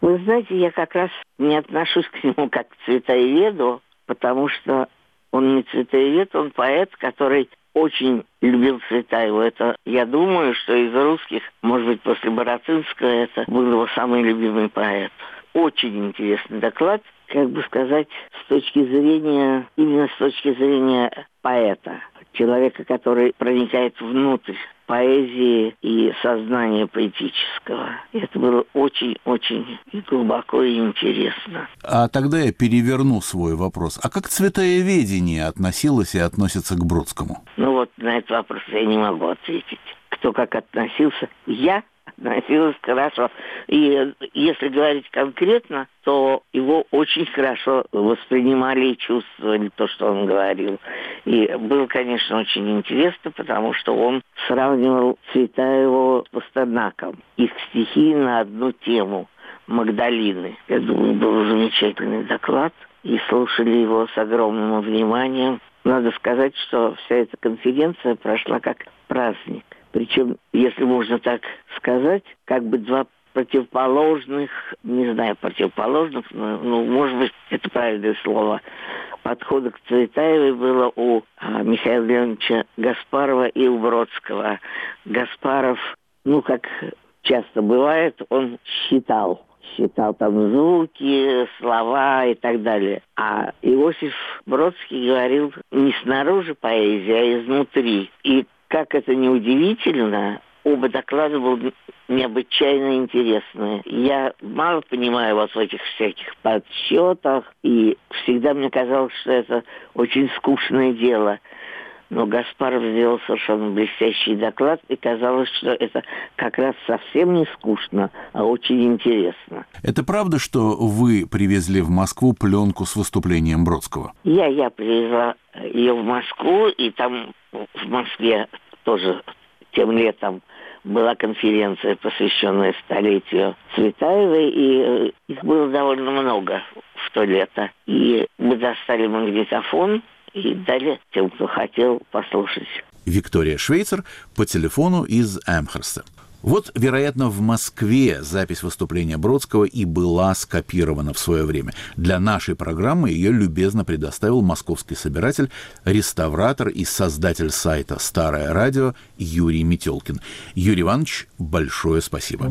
Вы знаете, я как раз не отношусь к нему как к цветоеведу, потому что он не цветоевед, он поэт, который очень любил Цветаеву. Это, я думаю, что из русских, может быть, после Баратынского, это был его самый любимый поэт. Очень интересный доклад, как бы сказать, с точки зрения, именно с точки зрения поэта, человека, который проникает внутрь поэзии и сознания поэтического. Это было очень-очень глубоко и интересно. А тогда я переверну свой вопрос. А как цветоеведение относилось и относится к Бродскому? Ну вот на этот вопрос я не могу ответить. Кто как относился. Я относилась хорошо. И если говорить конкретно, то его очень хорошо воспринимали и чувствовали то, что он говорил. И было, конечно, очень интересно, потому что он сравнивал Цветаеву с Пастернаком. Их стихи на одну тему Магдалины. Я думаю, был замечательный доклад. И слушали его с огромным вниманием. Надо сказать, что вся эта конференция прошла как праздник. Причем, если можно так сказать, как бы два противоположных, не знаю, противоположных, но, ну, может быть, это правильное слово, подхода к Цветаевой было у а, Михаила Леонидовича Гаспарова и у Бродского. Гаспаров, ну, как часто бывает, он считал. Считал там звуки, слова и так далее. А Иосиф Бродский говорил не снаружи поэзии, а изнутри. И как это ни удивительно, оба доклада были необычайно интересные. Я мало понимаю вот в этих всяких подсчетах, и всегда мне казалось, что это очень скучное дело. Но Гаспаров сделал совершенно блестящий доклад, и казалось, что это как раз совсем не скучно, а очень интересно. Это правда, что вы привезли в Москву пленку с выступлением Бродского? Я, я привезла ее в Москву, и там в Москве тоже тем летом была конференция, посвященная столетию Цветаевой, и их было довольно много в то лето. И мы достали магнитофон и дали тем, кто хотел послушать. Виктория Швейцер по телефону из Амхерста. Вот, вероятно, в Москве запись выступления Бродского и была скопирована в свое время. Для нашей программы ее любезно предоставил московский собиратель, реставратор и создатель сайта «Старое радио» Юрий Метелкин. Юрий Иванович, большое спасибо.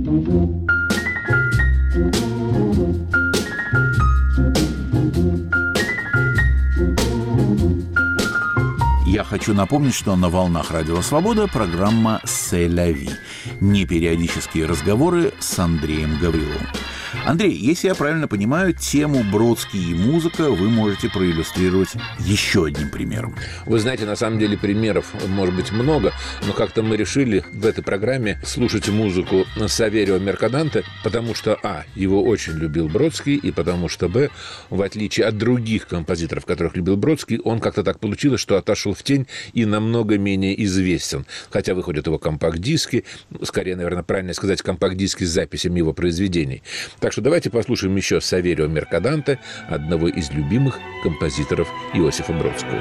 Я хочу напомнить, что на волнах Радио Свобода программа «C'est la vie». Непериодические разговоры с Андреем Гавриловым. Андрей, если я правильно понимаю, тему «Бродский и музыка» вы можете проиллюстрировать еще одним примером. Вы знаете, на самом деле примеров может быть много, но как-то мы решили в этой программе слушать музыку Саверио Меркаданте, потому что, а, его очень любил Бродский, и потому что, б, в отличие от других композиторов, которых любил Бродский, он как-то так получилось, что отошел в тень и намного менее известен. Хотя выходят его компакт-диски, скорее, наверное, правильно сказать, компакт-диски с записями его произведений. Так что давайте послушаем еще Саверио Меркаданте, одного из любимых композиторов Иосифа Бродского.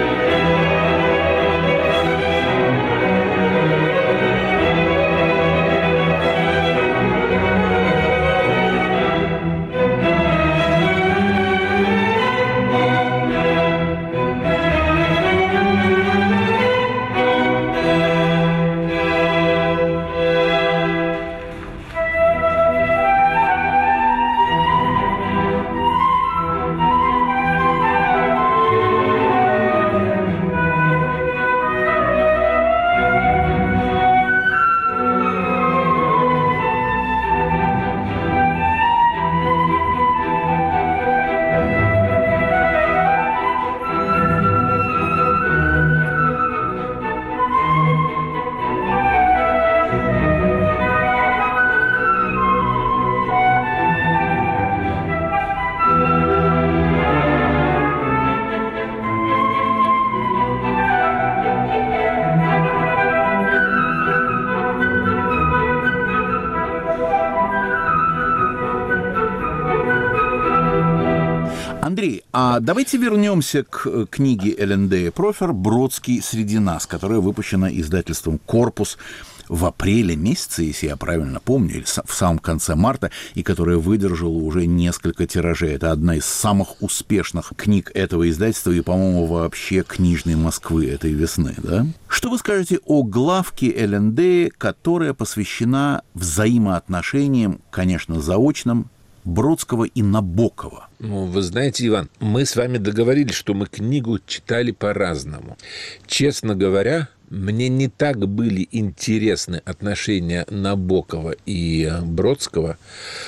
Андрей, а давайте вернемся к книге Элендея Профер «Бродский среди нас», которая выпущена издательством «Корпус» в апреле месяце, если я правильно помню, или в самом конце марта, и которая выдержала уже несколько тиражей. Это одна из самых успешных книг этого издательства и, по-моему, вообще книжной Москвы этой весны, да? Что вы скажете о главке ЛНД, которая посвящена взаимоотношениям, конечно, заочным, Бродского и Набокова? Ну, вы знаете, Иван, мы с вами договорились, что мы книгу читали по-разному. Честно говоря, мне не так были интересны отношения Набокова и Бродского,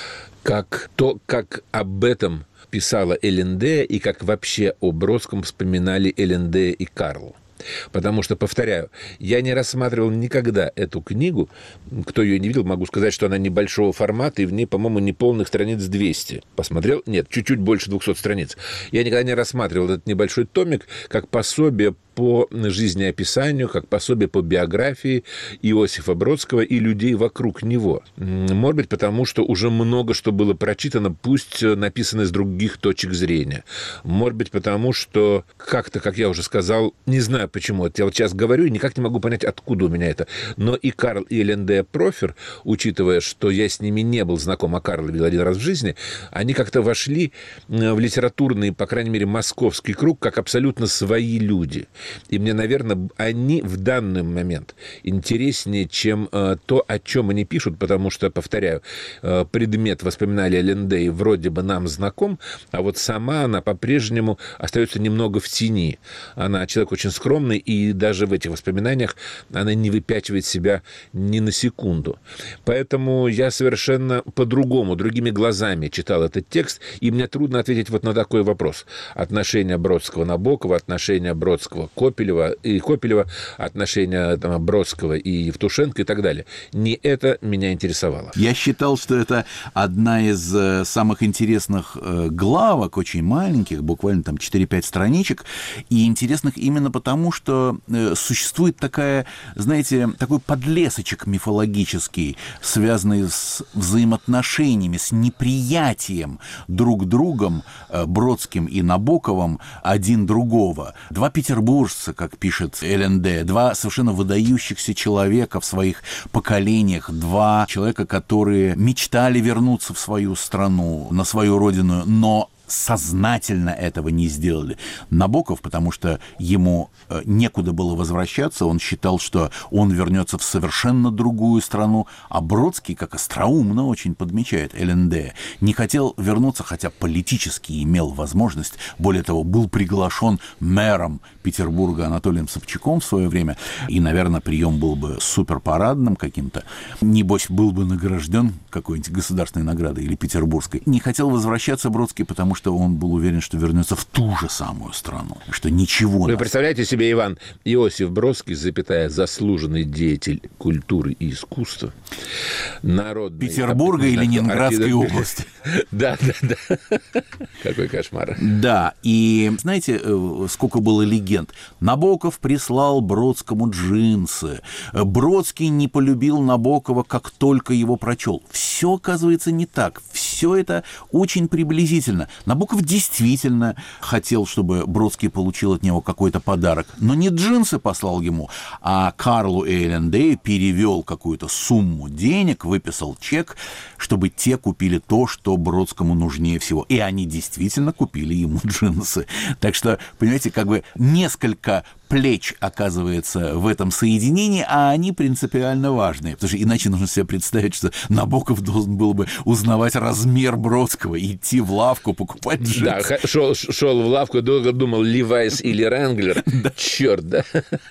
как то, как об этом писала ЛНД и как вообще о Бродском вспоминали ЛНД и Карл. Потому что, повторяю, я не рассматривал никогда эту книгу. Кто ее не видел, могу сказать, что она небольшого формата, и в ней, по-моему, неполных страниц двести. Посмотрел? Нет, чуть-чуть больше двухсот страниц. Я никогда не рассматривал этот небольшой томик как пособие по жизнеописанию, как пособие по биографии Иосифа Бродского и людей вокруг него. Может быть, потому что уже много что было прочитано, пусть написано с других точек зрения. Может быть, потому что как-то, как я уже сказал, не знаю почему, я вот сейчас говорю и никак не могу понять, откуда у меня это. Но и Карл, и ЛНД Профер, учитывая, что я с ними не был знаком, а Карла видел один раз в жизни, они как-то вошли в литературный, по крайней мере, московский круг, как абсолютно свои люди. И мне, наверное, они в данный момент интереснее, чем э, то, о чем они пишут, потому что, повторяю, э, предмет воспоминаний ЛНД вроде бы нам знаком, а вот сама она по-прежнему остается немного в тени. Она человек очень скромный, и даже в этих воспоминаниях она не выпячивает себя ни на секунду. Поэтому я совершенно по-другому, другими глазами читал этот текст, и мне трудно ответить вот на такой вопрос. Отношения Бродского-Набокова, отношения Бродского Копелева и Копелева, отношения там, Бродского и Евтушенко и так далее. Не это меня интересовало. Я считал, что это одна из э, самых интересных э, главок, очень маленьких, буквально там четыре-пять страничек, и интересных именно потому, что э, существует такая, знаете, такой подлесочек мифологический, связанный с взаимоотношениями, с неприятием друг другом, э, Бродским и Набоковым, один другого. Два петербуржца, как пишет ЛНД, два совершенно выдающихся человека в своих поколениях, два человека, которые мечтали вернуться в свою страну, на свою родину, но сознательно этого не сделали. Набоков, потому что ему некуда было возвращаться, он считал, что он вернется в совершенно другую страну, а Бродский, как остроумно очень подмечает ЛНД, не хотел вернуться, хотя политически имел возможность, более того, был приглашен мэром Петербурга Анатолием Собчаком в свое время, и, наверное, прием был бы суперпарадным каким-то, небось, был бы награжден какой-нибудь государственной наградой или петербургской. Не хотел возвращаться Бродский, потому что что он был уверен, что вернется в ту же самую страну, что ничего... Вы нас... представляете себе, Иван, Иосиф Бродский, запятая, заслуженный деятель культуры и искусства, народный... Петербурга и Ленинградской области. Да, да, да. Какой кошмар. Да, и знаете, сколько было легенд? Набоков прислал Бродскому джинсы. Бродский не полюбил Набокова, как только его прочел. Все, оказывается, не так. Все это очень приблизительно. Набоков действительно хотел, чтобы Бродский получил от него какой-то подарок, но не джинсы послал ему, а Карлу и ЛНД перевел какую-то сумму денег, выписал чек, чтобы те купили то, что Бродскому нужнее всего. И они действительно купили ему джинсы. Так что, понимаете, как бы несколько плеч оказывается в этом соединении, а они принципиально важные. Потому что иначе нужно себе представить, что Набоков должен был бы узнавать размер Бродского, идти в лавку, покупать джинсы. Да, шел, шел в лавку, долго думал, Левайс или Ренглер. Да. Черт, да.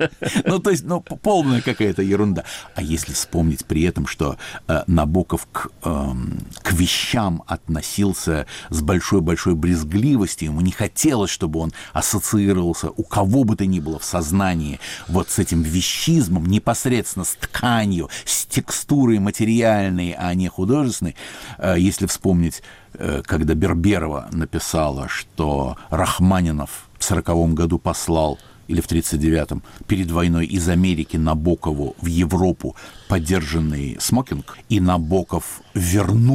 Ну, то есть, ну, полная какая-то ерунда. А если вспомнить при этом, что э, Набоков к, э, к вещам относился с большой-большой брезгливостью, ему не хотелось, чтобы он ассоциировался у кого бы то ни было в сознании вот с этим вещизмом, непосредственно с тканью, с текстурой материальной, а не художественной. Э, если вспомнить, э, когда Берберова написала, что Рахманинов в сороковом году послал или в тридцать девятом, перед войной из Америки Набокову в Европу подержанный смокинг, и Набоков вернул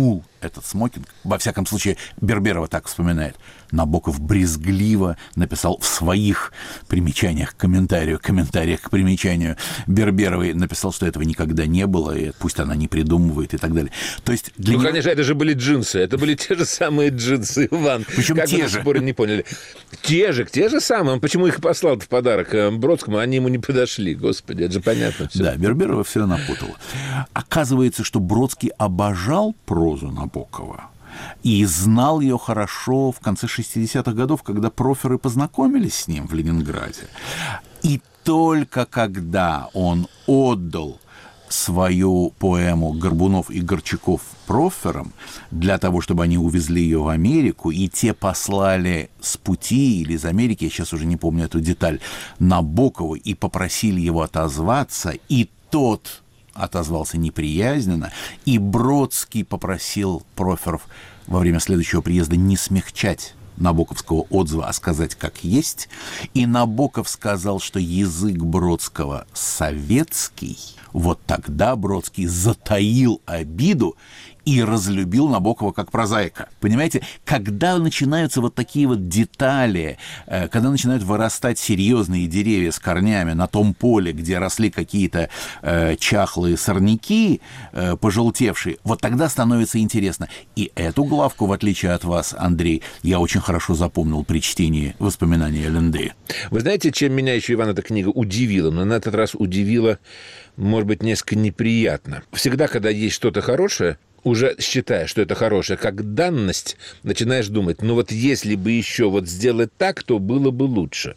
этот смокинг. Во всяком случае, Берберова так вспоминает. Набоков брезгливо написал в своих примечаниях к комментарию, комментариях к примечанию Берберовой, написал, что этого никогда не было, и пусть она не придумывает и так далее. То есть для ну, него... конечно, это же были джинсы. Это были те же самые джинсы, Иван. Причем как те вы же. до сих пор не поняли. Те же, те же самые. Он почему их послал в подарок Бродскому? Они ему не подошли. Господи, это же понятно все. Да, Берберова все напутала. Оказывается, что Бродский обожал прозу Набокова и знал ее хорошо в конце шестидесятых годов, когда проферы познакомились с ним в Ленинграде. И только когда он отдал свою поэму «Горбунов и Горчаков» проферам для того, чтобы они увезли ее в Америку, и те послали с пути или из Америки, я сейчас уже не помню эту деталь, Набокову и попросили его отозваться, и тот отозвался неприязненно, и Бродский попросил проферов во время следующего приезда не смягчать набоковского отзыва, а сказать как есть. И Набоков сказал, что язык Бродского советский. Вот тогда Бродский затаил обиду и разлюбил Набокова как прозаика. Понимаете, когда начинаются вот такие вот детали, когда начинают вырастать серьезные деревья с корнями на том поле, где росли какие-то э, чахлые сорняки, э, пожелтевшие, вот тогда становится интересно. И эту главку, в отличие от вас, Андрей, я очень хорошо запомнил при чтении воспоминаний ЛНД. Вы знаете, чем меня еще, Иван, эта книга удивила? Но на этот раз удивила, может быть, несколько неприятно. Всегда, когда есть что-то хорошее, уже считая, что это хорошее, как данность, начинаешь думать, ну вот если бы еще вот сделать так, то было бы лучше.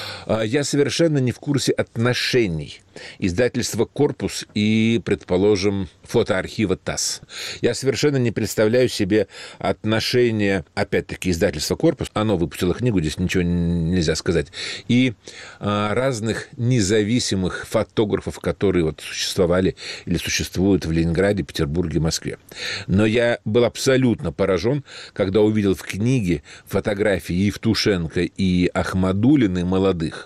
Я совершенно не в курсе отношений издательства «Корпус» и, предположим, фотоархива ТАСС. Я совершенно не представляю себе отношения, опять-таки, издательства «Корпус», оно выпустило книгу, здесь ничего нельзя сказать, и а, разных независимых фотографов, которые вот существовали или существуют в Ленинграде, Петербурге, Москве. Но я был абсолютно поражен, когда увидел в книге фотографии Евтушенко и Ахмадуллиной молодых,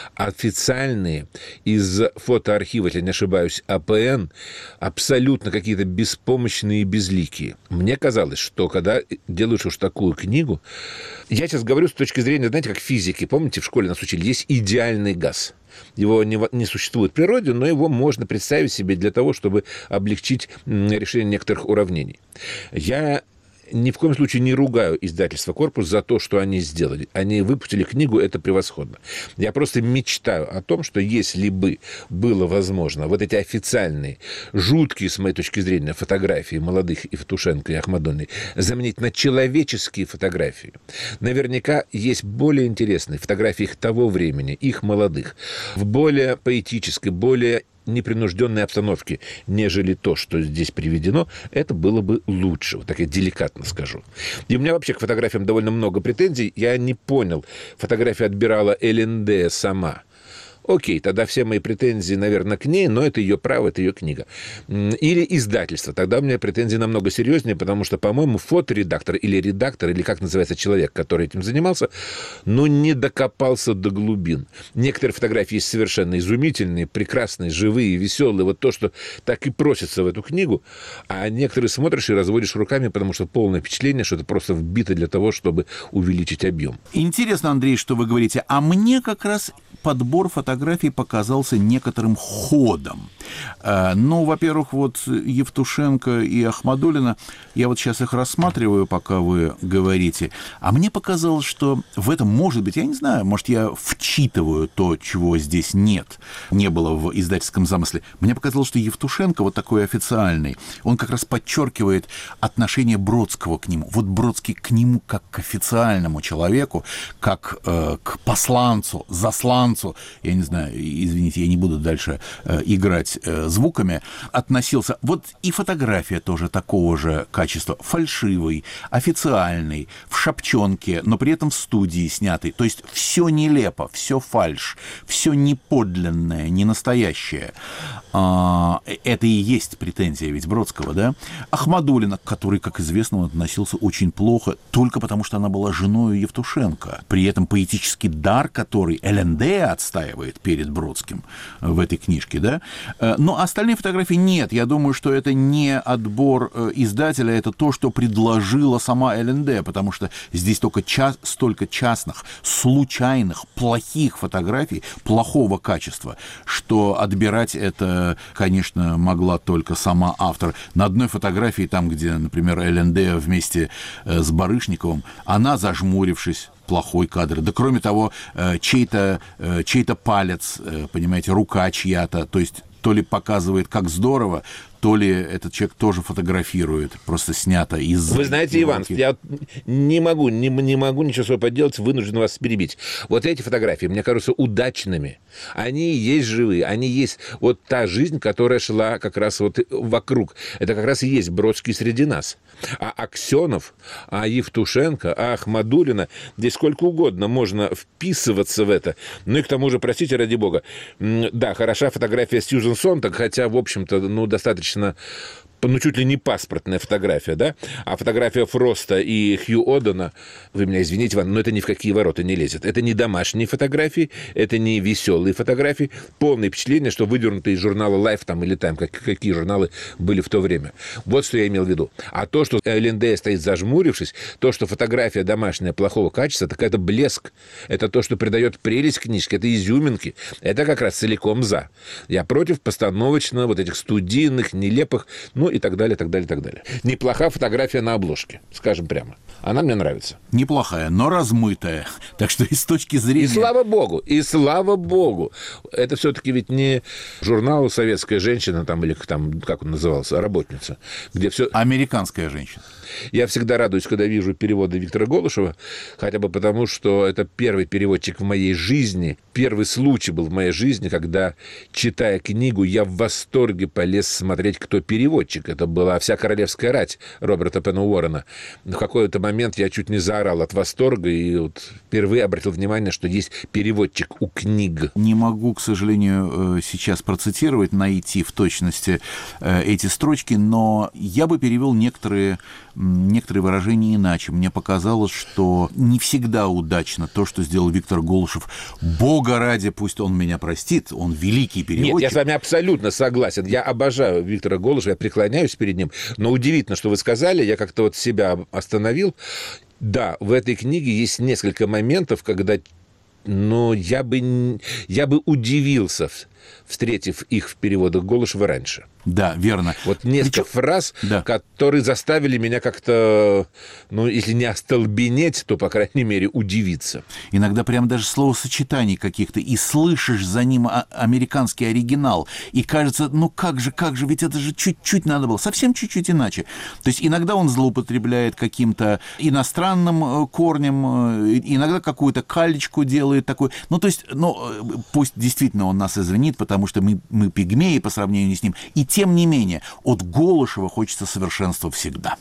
официальные из фотоархива, если не ошибаюсь, АПН, абсолютно какие-то беспомощные и безликие. Мне казалось, что когда делаешь уж такую книгу... Я сейчас говорю с точки зрения, знаете, как физики. Помните, в школе нас учили, есть идеальный газ. Его не, не существует в природе, но его можно представить себе для того, чтобы облегчить решение некоторых уравнений. Я ни в коем случае не ругаю издательство «Корпус» за то, что они сделали. Они выпустили книгу, это превосходно. Я просто мечтаю о том, что если бы было возможно вот эти официальные, жуткие, с моей точки зрения, фотографии молодых Евтушенко и Ахмадуллиной заменить на человеческие фотографии. Наверняка есть более интересные фотографии их того времени, их молодых, в более поэтической, более непринужденной обстановке, нежели то, что здесь приведено, это было бы лучше. Вот так я деликатно скажу. И у меня вообще к фотографиям довольно много претензий. Я не понял, фотография отбирала ЛНД сама. Окей, тогда все мои претензии, наверное, к ней, но это ее право, это ее книга. Или издательство. Тогда у меня претензии намного серьезнее, потому что, по-моему, фоторедактор или редактор, или как называется человек, который этим занимался, ну, не докопался до глубин. Некоторые фотографии есть совершенно изумительные, прекрасные, живые, веселые. Вот то, что так и просится в эту книгу. А некоторые смотришь и разводишь руками, потому что полное впечатление, что это просто вбито для того, чтобы увеличить объем. Интересно, Андрей, что вы говорите. А мне как раз подбор фотографий показался некоторым ходом. Ну, во-первых, вот Евтушенко и Ахмадуллина, я вот сейчас их рассматриваю, пока вы говорите, а мне показалось, что в этом, может быть, я не знаю, может, я вчитываю то, чего здесь нет, не было в издательском замысле. Мне показалось, что Евтушенко, вот такой официальный, он как раз подчеркивает отношение Бродского к нему. Вот Бродский к нему как к официальному человеку, как э, к посланцу, засланцу, я не знаю, извините, я не буду дальше э, играть э, звуками, относился. Вот и фотография тоже такого же качества. Фальшивый, официальный, в шапчонке, но при этом в студии снятый. То есть все нелепо, все фальшь, все неподлинное, не настоящее. А, это и есть претензия ведь Бродского, да? Ахмадуллина, к которой, как известно, он относился очень плохо, только потому что она была женой Евтушенко. При этом поэтический дар, который ЛНД отстаивает, ставит перед Бродским в этой книжке, да? Но остальные фотографии нет. Я думаю, что это не отбор издателя, это то, что предложила сама эл эн дэ, потому что здесь только час, столько частных, случайных, плохих фотографий, плохого качества, что отбирать это, конечно, могла только сама автор. На одной фотографии, там, где, например, эл эн дэ вместе с Барышниковым, она, зажмурившись, плохой кадр. Да кроме того, чей-то, чей-то палец, понимаете, рука чья-то, то есть то ли показывает, как здорово, то ли этот человек тоже фотографирует, просто снято из... Вы знаете, Иван, я не могу, не, не могу ничего своего поделать, вынужден вас перебить. Вот эти фотографии, мне кажутся удачными. Они есть живые, они есть вот та жизнь, которая шла как раз вот вокруг. Это как раз и есть Бродский среди нас. А Аксенов, а Евтушенко, а Ахмадулина, здесь сколько угодно можно вписываться в это. Ну и к тому же, простите, ради бога, да, хороша фотография Сьюзен Сонтаг, хотя, в общем-то, ну, достаточно, ну, чуть ли не паспортная фотография, да? А фотография Фроста и Хью Одена, вы меня извините, Иван, но это ни в какие ворота не лезет. Это не домашние фотографии, это не веселые фотографии. Полное впечатление, что выдернуты из журнала Life там, или Time, как, какие журналы были в то время. Вот что я имел в виду. А то, что эл эн дэ стоит зажмурившись, то, что фотография домашняя плохого качества, так это блеск. Это то, что придает прелесть книжке, это изюминки. Это как раз целиком за. Я против постановочно вот этих студийных, нелепых, ну, и так далее, так далее, так далее. Неплохая фотография на обложке, скажем прямо. Она мне нравится. Неплохая, но размытая. Так что и с точки зрения... И слава богу, и слава богу. Это все-таки ведь не журнал «Советская женщина», там, или там, как он назывался, «Работница», где все... Американская женщина. Я всегда радуюсь, когда вижу переводы Виктора Голышева, хотя бы потому, что это первый переводчик в моей жизни, первый случай был в моей жизни, когда, читая книгу, я в восторге полез смотреть, кто переводчик. Это была «Вся королевская рать» Роберта Пена Уоррена. В какой-то момент я чуть не заорал от восторга и вот впервые обратил внимание, что есть переводчик у книг. Не могу, к сожалению, сейчас процитировать, найти в точности эти строчки, но я бы перевел некоторые, некоторые выражения иначе. Мне показалось, что не всегда удачно то, что сделал Виктор Голышев. Бога ради, пусть он меня простит, он великий переводчик. Нет, я с вами абсолютно согласен. Я обожаю Виктора Голышева, я преклоняюсь перед ним. Но удивительно, что вы сказали, я как-то вот себя остановил. Да, в этой книге есть несколько моментов, когда, ну, я бы, я бы удивился, встретив их в переводах Голышева раньше. Да, верно. Вот несколько Причем... фраз, да. которые заставили меня как-то, ну, если не остолбенеть, то, по крайней мере, удивиться. Иногда прям даже словосочетаний каких-то, и слышишь за ним американский оригинал, и кажется, ну как же, как же, ведь это же чуть-чуть надо было, совсем чуть-чуть иначе. То есть иногда он злоупотребляет каким-то иностранным корнем, иногда какую-то калечку делает такую. Ну, то есть, ну, пусть действительно он нас извинит, потому что мы, мы пигмеи по сравнению с ним, и тем не менее, от Голышева хочется совершенства всегда.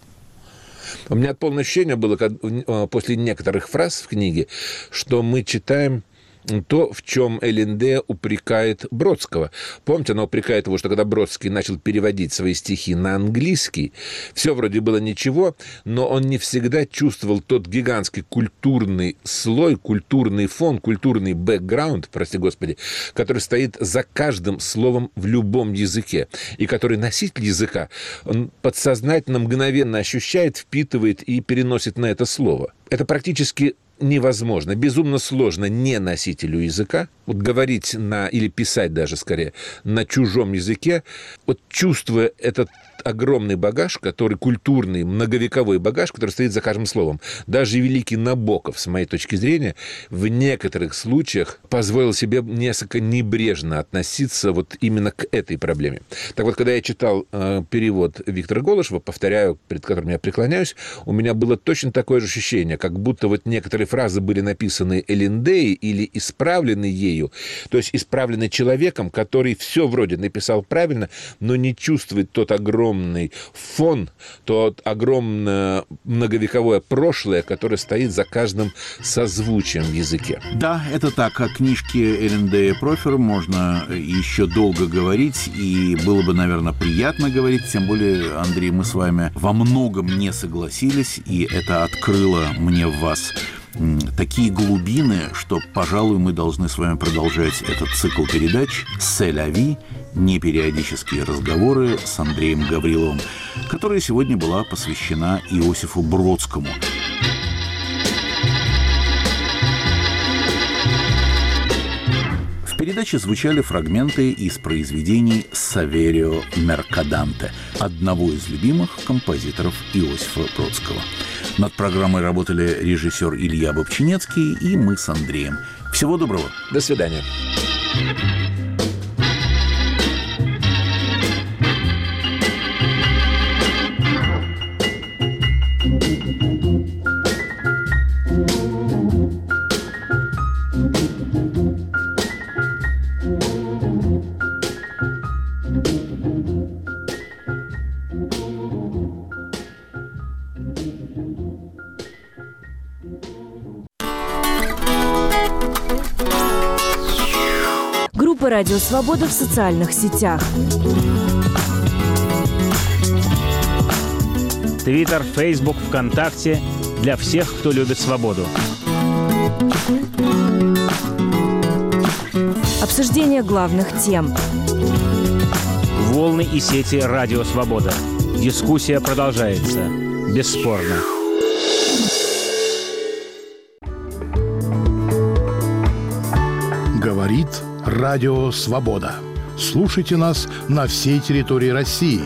У меня полное ощущение было после некоторых фраз в книге, что мы читаем то, в чем эл эн дэ упрекает Бродского. Помните, она упрекает его, что когда Бродский начал переводить свои стихи на английский, все вроде было ничего, но он не всегда чувствовал тот гигантский культурный слой, культурный фон, культурный бэкграунд, прости господи, который стоит за каждым словом в любом языке, и который носитель языка, он подсознательно, мгновенно ощущает, впитывает и переносит на это слово. Это практически невозможно, безумно сложно не носителю языка, вот говорить на, или писать даже скорее, на чужом языке, вот чувствуя этот огромный багаж, который культурный, многовековой багаж, который стоит за каждым словом. Даже великий Набоков, с моей точки зрения, в некоторых случаях позволил себе несколько небрежно относиться вот именно к этой проблеме. Так вот, когда я читал э, перевод Виктора Голышева, повторяю, перед которым я преклоняюсь, у меня было точно такое же ощущение, как будто вот некоторые фразы были написаны эл эн дэ или исправлены ею, то есть исправлены человеком, который все вроде написал правильно, но не чувствует тот огромный фон, то огромное многовековое прошлое, которое стоит за каждым созвучием в языке. Да, это так. О книжке эл эн дэ Профер можно еще долго говорить, и было бы, наверное, приятно говорить, тем более, Андрей, мы с вами во многом не согласились, и это открыло мне в вас такие глубины, что, пожалуй, мы должны с вами продолжать этот цикл передач «Се ля ви», непериодические разговоры с Андреем Гавриловым, которая сегодня была посвящена Иосифу Бродскому. В передаче звучали фрагменты из произведений Саверио Меркаданте, одного из любимых композиторов Иосифа Бродского. Над программой работали режиссер Илья Бобчинецкий и мы с Андреем. Всего доброго. До свидания. Группа «Радио Свобода» в социальных сетях. Твиттер, Фейсбук, ВКонтакте для всех, кто любит свободу. Обсуждение главных тем. Волны и сети «Радио Свобода». Дискуссия продолжается. Бесспорно. Говорит Радио Свобода. Слушайте нас на всей территории России.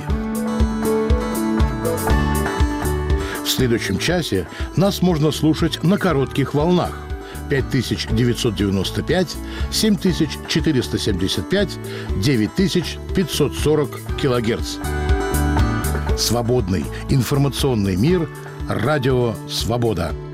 В следующем часе нас можно слушать на коротких волнах пять тысяч девятьсот девяносто пять, семь тысяч четыреста семьдесят пять, девять тысяч пятьсот сорок килогерц. Свободный информационный мир. Радио Свобода.